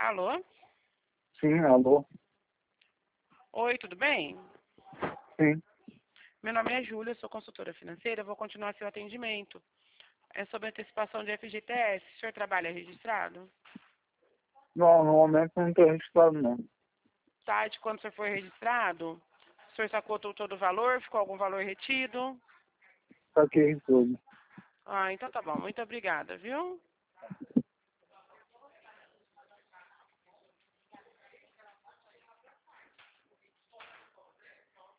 Alô? Sim, alô? Oi, tudo bem? Sim. Meu nome é Júlia, sou consultora financeira, vou continuar seu atendimento. É sobre antecipação de FGTS. O senhor trabalha registrado? Não, no momento não estou registrado, não. Tá, de quando o senhor foi registrado? O senhor sacou todo o valor? Ficou algum valor retido? Saquei tudo. Ah, então tá bom. Muito obrigada, viu?